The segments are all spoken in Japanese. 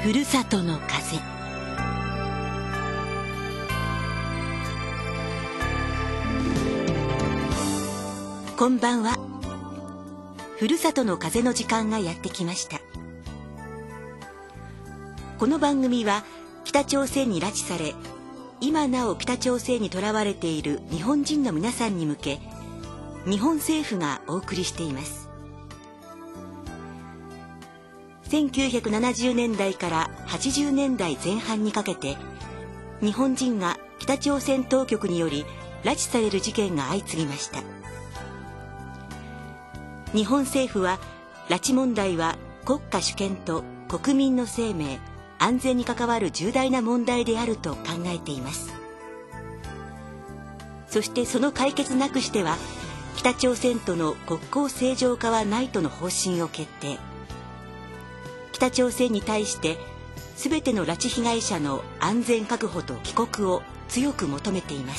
ふるさとの風。こんばんは。ふるさとの風の時間がやってきました。この番組は北朝鮮に拉致され、今なお北朝鮮にとらわれている日本人の皆さんに向け、日本政府がお送りしています。1970年代から80年代前半にかけて、日本人が北朝鮮当局により拉致される事件が相次ぎました。日本政府は、拉致問題は国家主権と国民の生命、安全に関わる重大な問題であると考えています。そしてその解決なくしては、北朝鮮との国交正常化はないとの方針を決定。北朝鮮に対して全ての拉致被害者の安全確保と帰国を強く求めています。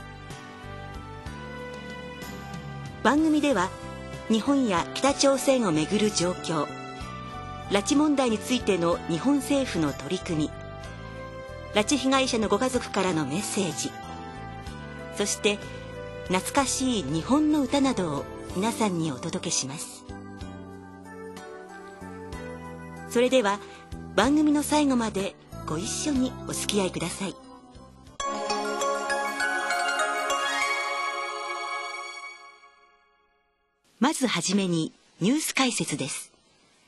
番組では日本や北朝鮮をめぐる状況、拉致問題についての日本政府の取り組み、拉致被害者のご家族からのメッセージ、そして懐かしい日本の歌などを皆さんにお届けします。それでは番組の最後までご一緒にお付き合いください。まずはじめにニュース解説です。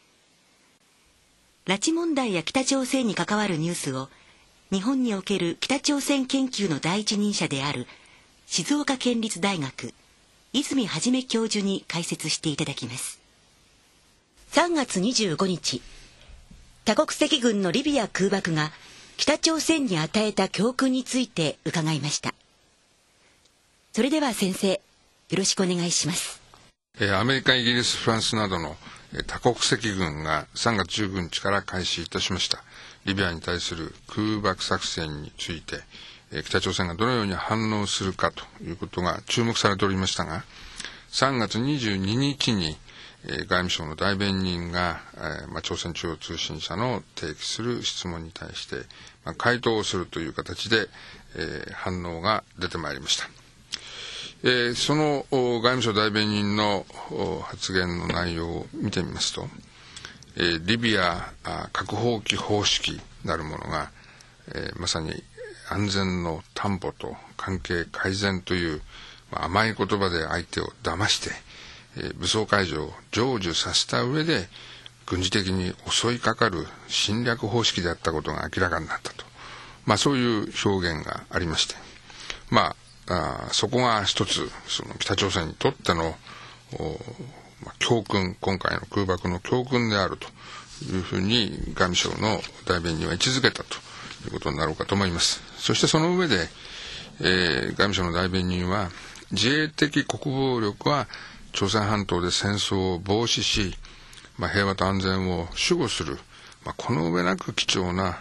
拉致問題や北朝鮮に関わるニュースを日本における北朝鮮研究の第一人者である静岡県立大学泉元教授に解説していただきます。3月25日、多国籍軍のリビア空爆が北朝鮮に与えた教訓について伺いました。それでは先生、よろしくお願いします。 アメリカ、イギリス、フランスなどの多国籍軍が3月19日から開始いたしましたリビアに対する空爆作戦について、北朝鮮がどのように反応するかということが注目されておりましたが、3月22日に外務省の代弁人が、朝鮮中央通信社の提起する質問に対して、回答をするという形で、反応が出てまいりました。その外務省代弁人の発言の内容を見てみますと、リビア核放棄方式なるものが、まさに安全の担保と関係改善という、甘い言葉で相手を騙して、武装解除を成就させた上で軍事的に襲いかかる侵略方式であったことが明らかになったと、そういう表現がありまして、そこが一つその北朝鮮にとっての教訓、今回の空爆の教訓であるというふうに外務省の代弁人は位置づけたということになろうかと思います。そしてその上で、外務省の代弁人は、自衛的国防力は朝鮮半島で戦争を防止し、平和と安全を守護する、この上なく貴重な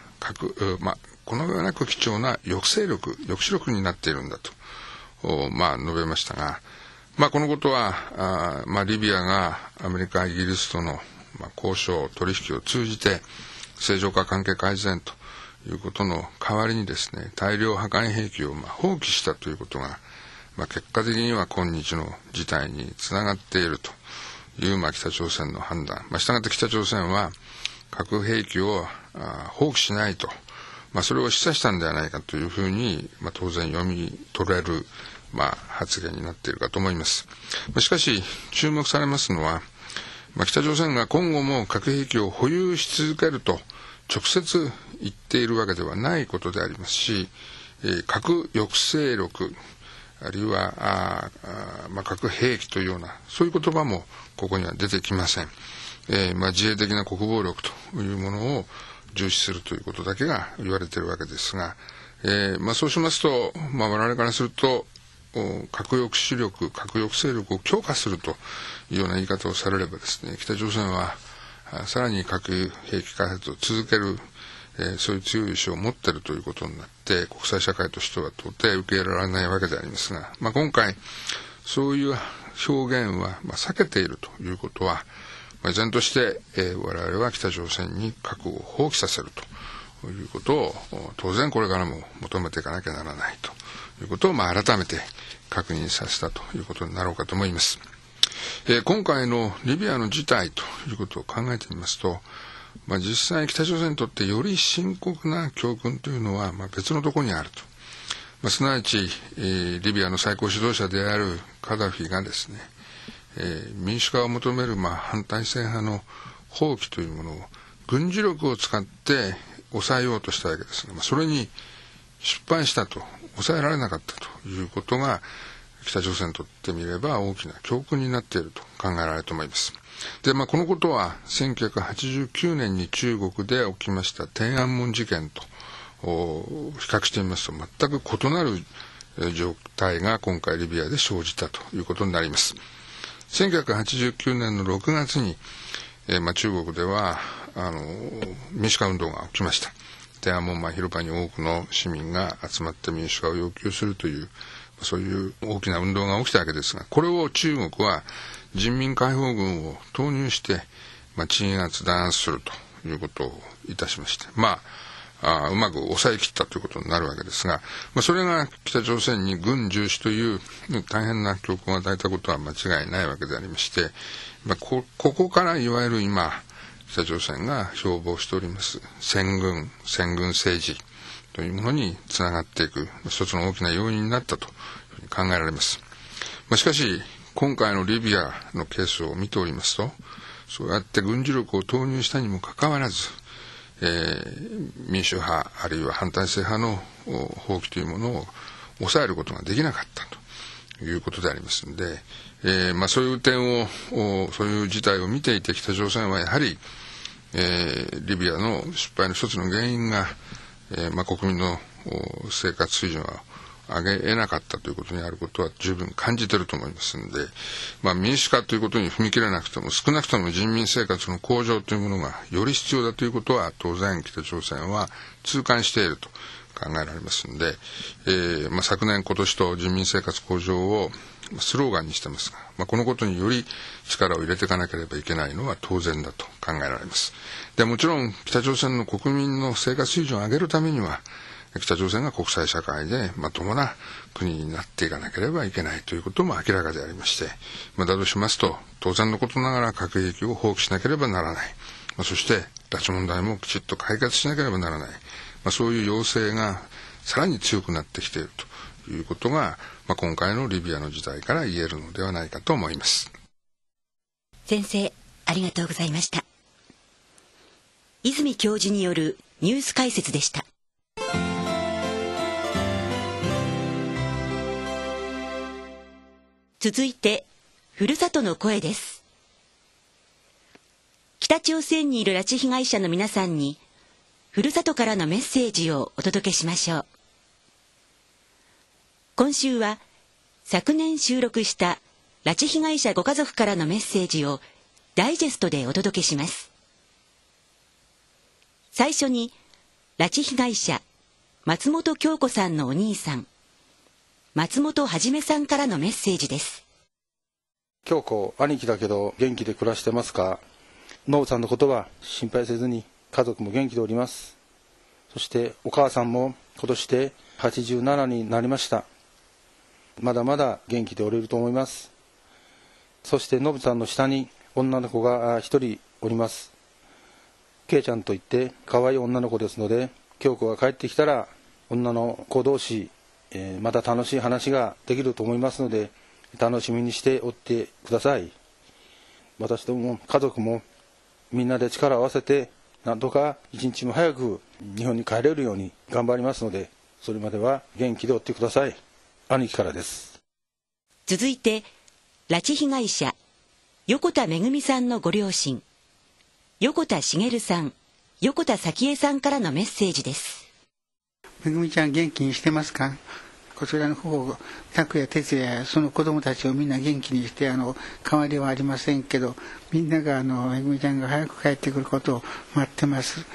抑制力、抑止力になっているんだと述べましたが、このことはリビアがアメリカ、イギリスとの交渉、取引を通じて正常化関係改善ということの代わりにですね、大量破壊兵器を放棄したということが、結果的には今日の事態につながっているという北朝鮮の判断。したがって北朝鮮は核兵器を放棄しないと、それを示唆したんではないかというふうに、当然読み取れる、発言になっているかと思います。しかし注目されますのは、北朝鮮が今後も核兵器を保有し続けると直接言っているわけではないことでありますし、核抑制力あるいは核兵器というようなそういう言葉もここには出てきません。自衛的な国防力というものを重視するということだけが言われているわけですが、そうしますと、我々からすると核抑止力、核抑制力を強化するというような言い方をされればですね、北朝鮮はさらに核兵器開発を続ける、そういう強い意志を持っているということになって国際社会としては到底受け入れられないわけでありますが、今回そういう表現は避けているということは、 依然として、我々は北朝鮮に核を放棄させるということを当然これからも求めていかなきゃならないということを、改めて確認させたということになろうかと思います。今回のリビアの事態ということを考えてみますと、実際北朝鮮にとってより深刻な教訓というのは、別のところにあると。すなわち、リビアの最高指導者であるカダフィがですね、民主化を求める反体制派の放棄というものを軍事力を使って抑えようとしたわけですが、それに失敗したと、抑えられなかったということが北朝鮮にとってみれば大きな教訓になっていると考えられると思います。で、このことは1989年に中国で起きました天安門事件と比較してみますと、全く異なる状態が今回リビアで生じたということになります。1989年の6月に、中国では民主化運動が起きました。天安門広場に多くの市民が集まって民主化を要求するという、そういう大きな運動が起きたわけですが、これを中国は人民解放軍を投入して、鎮圧弾圧するということをいたしまして、うまく抑え切ったということになるわけですが、それが北朝鮮に軍重視という大変な教訓を与えたことは間違いないわけでありまして、ここからいわゆる今北朝鮮が標榜しております先軍政治というものにつながっていく一つの大きな要因になったというふうに考えられます。しかし今回のリビアのケースを見ておりますと、そうやって軍事力を投入したにもかかわらず、民主派あるいは反体制派の放棄というものを抑えることができなかったということでありますので、そういう点をそういう事態を見ていて北朝鮮はやはり、リビアの失敗の一つの原因が、国民の生活水準を上げ得なかったということにあることは十分感じていると思いますので、民主化ということに踏み切れなくても少なくとも人民生活の向上というものがより必要だということは当然北朝鮮は痛感していると考えられますので、昨年今年と人民生活向上をスローガンにしてますが、このことにより力を入れていかなければいけないのは当然だと考えられます。でもちろん北朝鮮の国民の生活水準を上げるためには北朝鮮が国際社会でまともな国になっていかなければいけないということも明らかでありまして、だとしますと当然のことながら核兵器を放棄しなければならない、そして拉致問題もきちっと解決しなければならない、そういう要請がさらに強くなってきているということが、今回のリビアの事態から言えるのではないかと思います。 先生、ありがとうございました。泉教授によるニュース解説でした。続いて、ふるさとの声です。北朝鮮にいる拉致被害者の皆さんに、ふるさとからのメッセージをお届けしましょう。今週は、昨年収録した拉致被害者ご家族からのメッセージをダイジェストでお届けします。最初に、拉致被害者、松本京子さんのお兄さん、松本はじめさんからのメッセージです。 京子、兄貴だけど元気で暮らしてますか？ノブさんのことは心配せずに家族も元気でおります。そしてお母さんも今年で87になりました。まだまだ元気でおれると思います。そしてノブさんの下に女の子が一人おります。ケイちゃんといって可愛い女の子ですので、京子が帰ってきたら女の子同士また楽しい話ができると思いますので楽しみにしておってください。私ども家族もみんなで力を合わせてなんとか一日も早く日本に帰れるように頑張りますので、それまでは元気でおってください。兄貴からです。 続いて拉致被害者横田めぐみさんのご両親、横田茂さん、横田早紀江さんからのメッセージです。 めぐみちゃん元気にしてますか？こちらの方、拓也、哲也、その子供たちをみんな元気にして、変わりはありませんけど、みんながめぐみちゃんが早く帰ってくることを待ってます。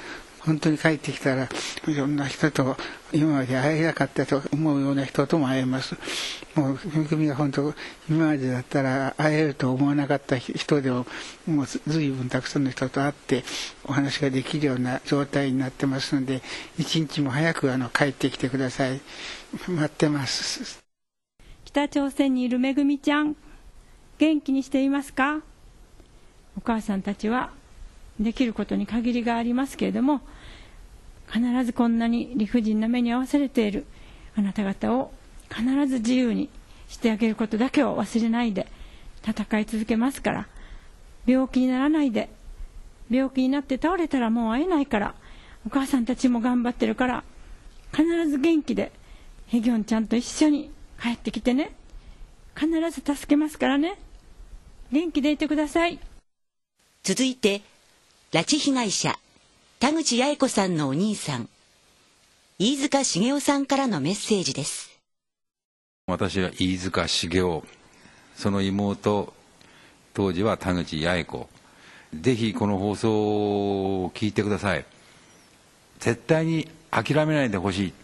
本当に帰ってきたらいろんな人と今まで会えなかったと思うような人とも会えます。もうめぐみが本当今までだったら会えると思わなかった人でももう随分たくさんの人と会ってお話ができるような状態になってますので、一日も早く帰ってきてください。待ってます。 北朝鮮にいるめぐみちゃん、元気にしていますか？お母さんたちはできることに限りがありますけれども、必ずこんなに理不尽な目に遭わされているあなた方を必ず自由にしてあげることだけを忘れないで戦い続けますから、病気にならないで、病気になって倒れたらもう会えないから、お母さんたちも頑張ってるから必ず元気でヘギョンちゃんと一緒に帰ってきてね。必ず助けますからね。元気でいてください。 続いて拉致被害者田口八重子さんのお兄さん飯塚茂雄さんからのメッセージです。 私は飯塚茂雄、その妹、当時は田口八重子。ぜひこの放送を聞いてください。絶対に諦めないでほし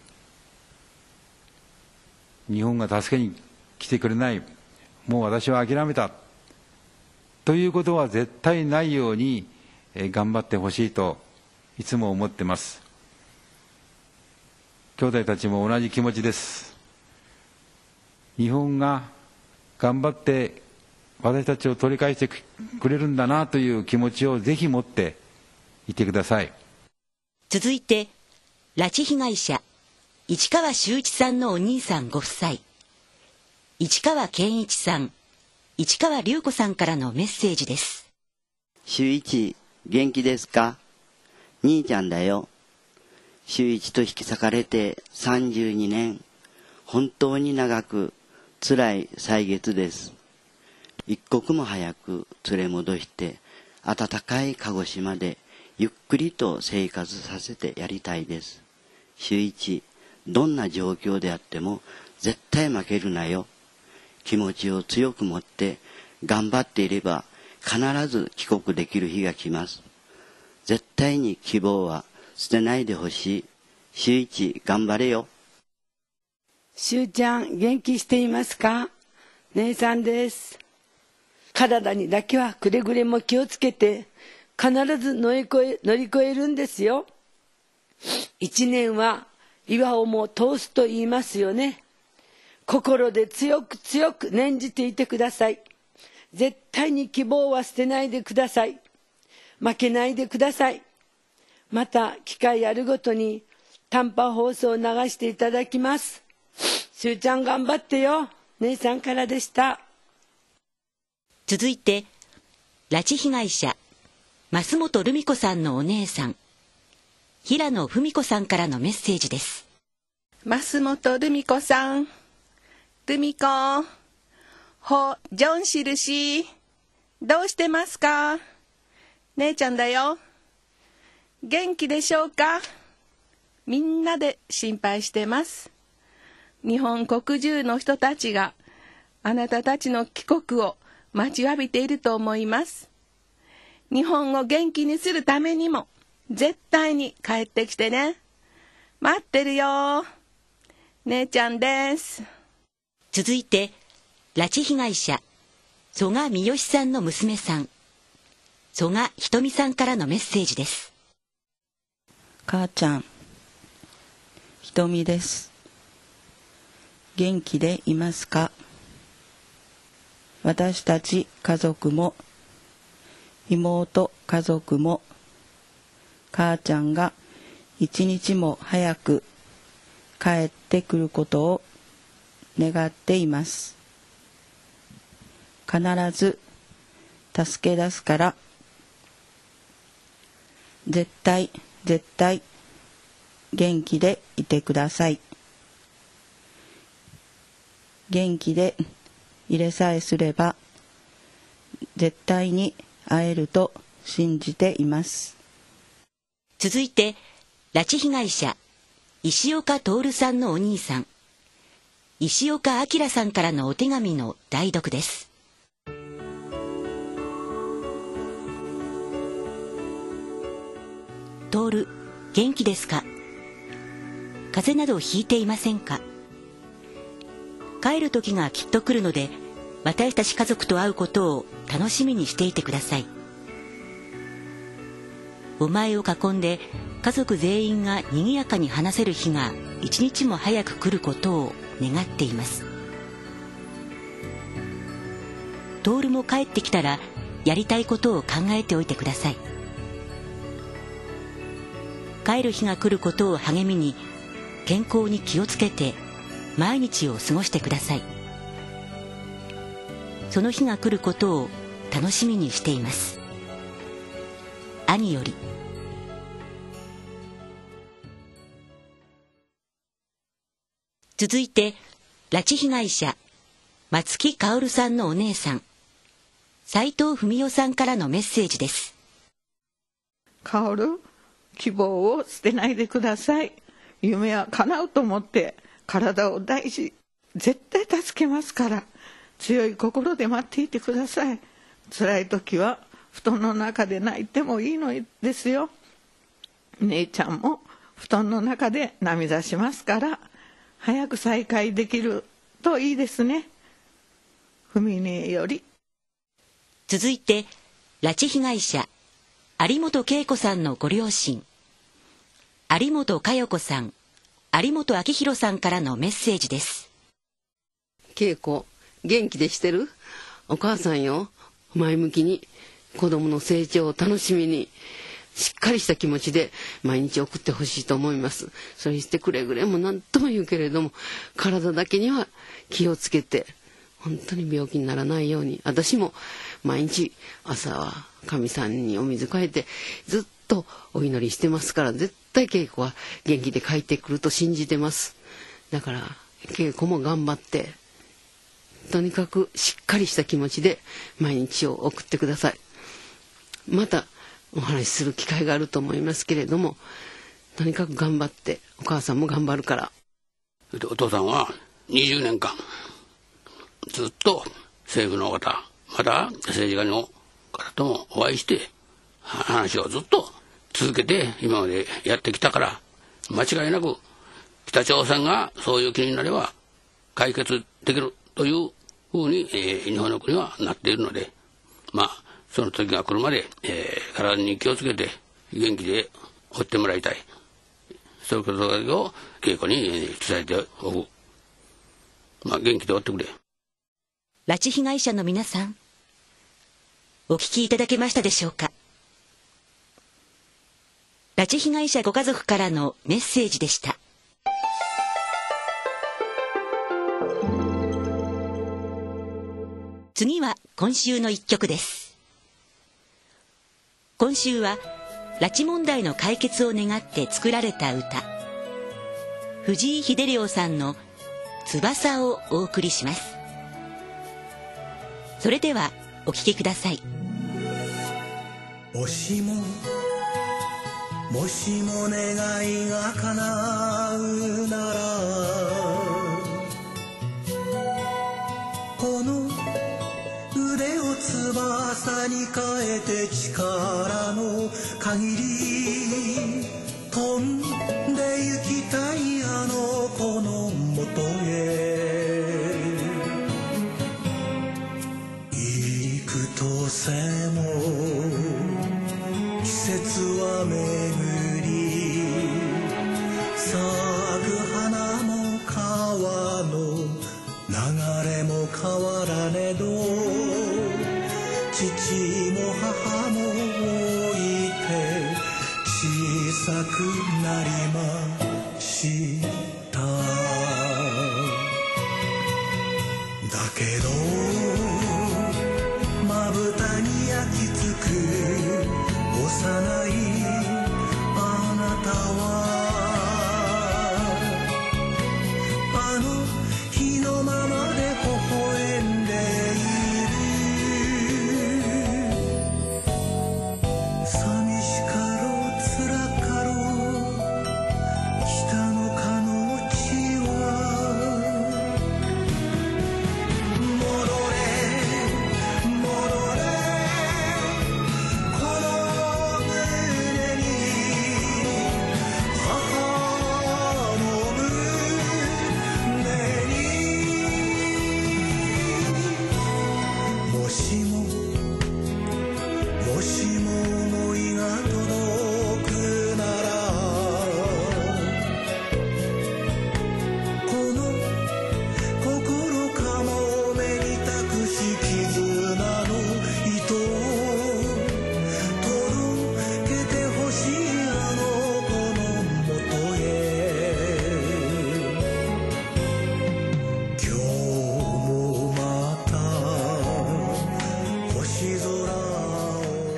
い。日本が助けに来てくれない、もう私は諦めたということは絶対ないように頑張ってほしいといつも思ってます。兄弟たちも同じ気持ちです。日本が頑張って私たちを取り返してくれるんだなという気持ちをぜひ持っていてください。 続いて拉致被害者市川修一さんのお兄さんご夫妻市川健一さん市川隆子さんからのメッセージです。 修一、元気ですか？兄ちゃんだよ。修一と引き裂かれて32年、本当に長く辛い歳月です。一刻も早く連れ戻して暖かい鹿児島でゆっくりと生活させてやりたいです。修一、どんな状況であっても絶対負けるなよ。気持ちを強く持って頑張っていれば必ず帰国できる日が来ます。絶対に希望は捨てないでほしい。修一、頑張れよ。 修ちゃん、元気していますか？姉さんです。体にだけはくれぐれも気をつけて必ず乗り越えるんですよ。一年は岩をも通すと言いますよね。心で強く強く念じていてください。絶対に希望は捨てないでください。負けないでください。また機会あるごとに短波放送を流していただきます。しゅうちゃん頑張ってよ。姉さんからでした。 続いて拉致被害者増本留美子さんのお姉さん平野文子さんからのメッセージです。 増本留美子さん、留美子、ほジョンシルシー、どうしてますか？姉ちゃんだよ。元気でしょうか？みんなで心配してます。日本国中の人たちがあなたたちの帰国を待ちわびていると思います。日本を元気にするためにも絶対に帰ってきてね。待ってるよ。姉ちゃんです。 続いて拉致被害者曽我三好さんの娘さん曽我ひとみさんからのメッセージです。 母ちゃん、ひとみです。元気でいますか？私たち家族も妹家族も母ちゃんが一日も早く帰ってくることを願っています。必ず助け出すから絶対元気でいてください。元気で入れさえすれば絶対に会えると信じています。 続いて拉致被害者石岡徹さんのお兄さん石岡明さんからのお手紙の代読です。徹、 元気ですか？風邪などひいていませんか？帰る時がきっと来るので、私たち家族と会うことを楽しみにしていてください。お前を囲んで家族全員が賑やかに話せる日が一日も早く来ることを願っています。徹も帰ってきたらやりたいことを考えておいてください。帰る日が来ることを励みに、健康に気をつけて毎日を過ごしてください。その日が来ることを楽しみにしています。兄より。続いて、拉致被害者松木薫さんのお姉さん、斉藤文代さんからのメッセージです。 薫、希望を捨てないでください。夢は叶うと思って体を大事、絶対助けますから、強い心で待っていてください。辛い時は布団の中で泣いてもいいのですよ。姉ちゃんも布団の中で涙しますから、早く再会できるといいですね。ふみねより。 続いて、拉致被害者有本恵子さんのご両親、有本佳代子さん、有本明弘さんからのメッセージです。 恵子、元気でしてる？お母さんよ、前向きに子供の成長を楽しみに、しっかりした気持ちで毎日送ってほしいと思います。それしてくれぐれも何とも言うけれども、体だけには気をつけて、本当に病気にならないように。私も毎日朝は神さんにお水かえてずっとお祈りしてますから、絶対恵子は元気で帰ってくると信じてます。だから恵子も頑張って、とにかくしっかりした気持ちで毎日を送ってください。またお話しする機会があると思いますけれども、とにかく頑張って、お母さんも頑張るから。 お父さんは20年間ずっと政府の方、また政治家の方ともお会いして話をずっと続けて今までやってきたから、間違いなく北朝鮮がそういう気になれば解決できるというふうに、日本の国はなっているので、まあその時が来るまで、体に気をつけて元気でおってもらいたい。そういうことを恵子に伝えておく。まあ元気でおってくれ。 拉致被害者の皆さん、お聞きいただけましたでしょうか。拉致被害者ご家族からのメッセージでした。次は今週の一曲です。今週は拉致問題の解決を願って作られた歌、藤井秀良さんの翼をお送りします。それではお聴きください。 もしも願いが叶うなら、この腕を翼に変えて力の限り飛んで行きたいあの子のもとへ、幾年も季節は巡り、咲く花も川の流れも変わらねど、父も母も老いて小さくなりました。だけどまぶたに焼き付く幼いあなたは、あの日のままで微笑んでいる。寂しかろう辛かろう北の風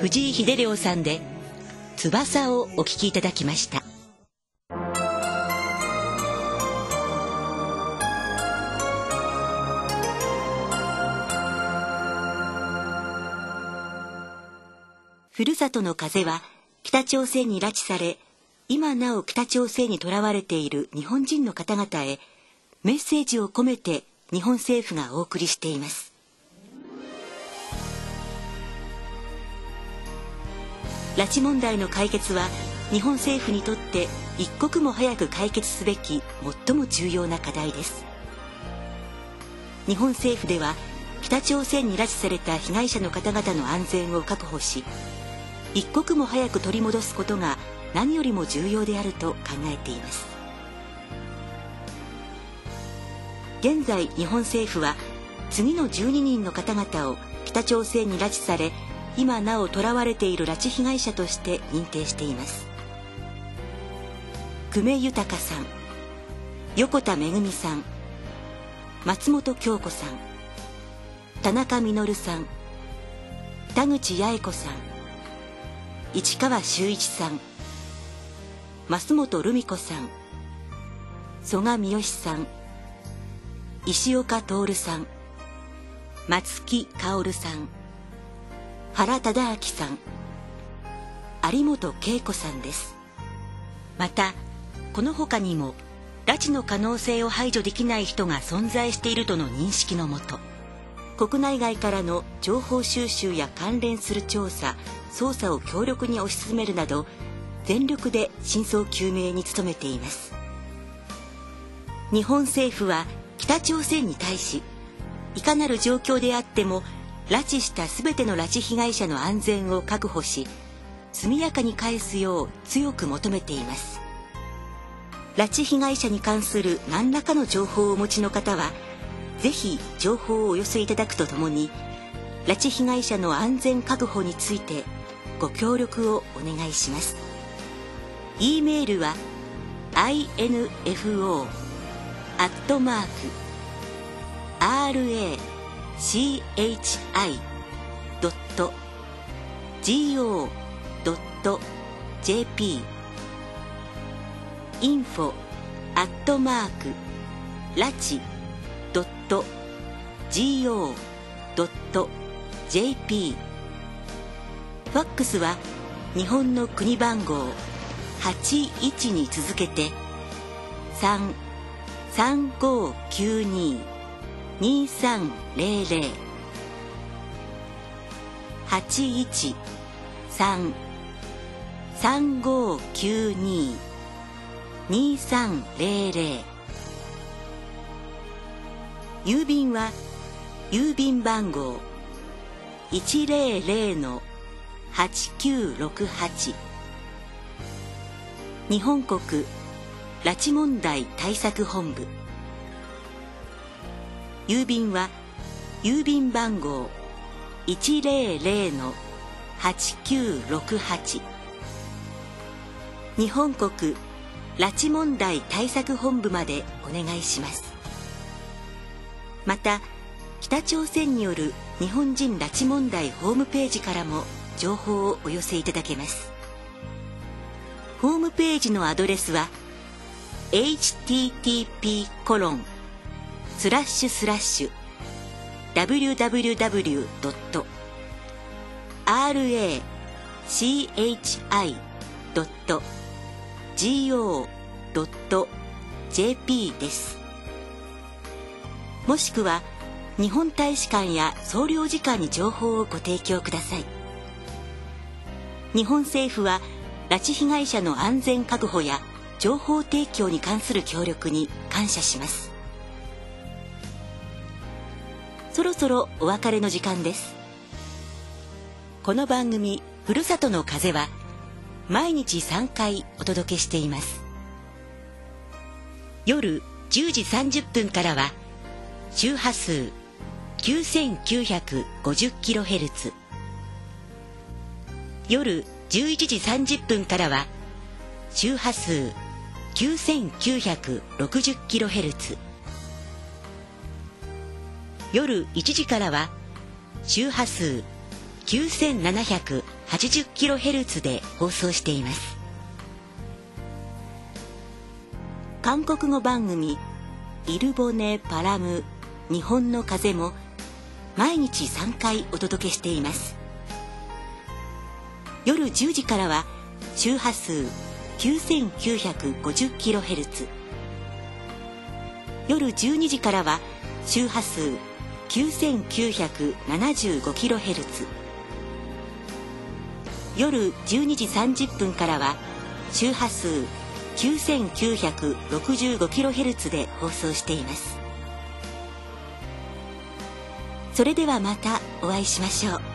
藤井秀良さんで翼をお聴きいただきました。ふるさとの風は北朝鮮に拉致され、今なお北朝鮮に囚われている日本人の方々へメッセージを込めて日本政府がお送りしています。拉致問題の解決は日本政府にとって一刻も早く解決すべき最も重要な課題です。日本政府では北朝鮮に拉致された被害者の方々の安全を確保し、一刻も早く取り戻すことが何よりも重要であると考えています。現在日本政府は次の12人の方々を北朝鮮に拉致され、今なお囚われている拉致被害者として認定しています。久米豊さん、横田めぐみさん、松本京子さん、田中実さん、田口八重子さん、市川修一さん、増本留美子さん、曽我三好さん、石岡徹さん、松木薫さん、原忠明さん、有本恵子さんです。またこの他にも拉致の可能性を排除できない人が存在しているとの認識のもと、国内外からの情報収集や関連する調査・捜査を強力に推し進めるなど、全力で真相究明に努めています。日本政府は北朝鮮に対し、いかなる状況であっても拉致したすべての拉致被害者の安全を確保し、速やかに返すよう強く求めています。拉致被害者に関する何らかの情報をお持ちの方は、ぜひ情報をお寄せいただくとともに、拉致被害者の安全確保についてご協力をお願いします。e メールは info@rachi.go.jp info@rachi.go.jp ファックスは日本の国番号81に続けて 3-3592-2300 813-3592-2300 郵便は郵便番号 100-8968 日本国拉致問題対策本部。郵便は郵便番号 100-8968 日本国拉致問題対策本部までお願いします。また北朝鮮による日本人拉致問題ホームページからも情報をお寄せいただけます。ホームページのアドレスは http://www.rachi.go.jp です。もしくは日本大使館や総領事館に情報をご提供ください。日本政府は拉致被害者の安全確保や情報提供に関する協力に感謝します。そろそろお別れの時間です。この番組ふるさとの風は毎日3回お届けしています。夜10時30分からは周波数 9950kHz、 夜11時30分からは周波数 9960kHz、 夜1時からは周波数 9780kHz で放送しています。韓国語番組イルボネ・パラム日本の風も毎日3回お届けしています。夜10時からは周波数 9950kHz、 夜12時からは周波数 9975kHz、 夜12時30分からは周波数 9965kHz で放送しています。それではまたお会いしましょう。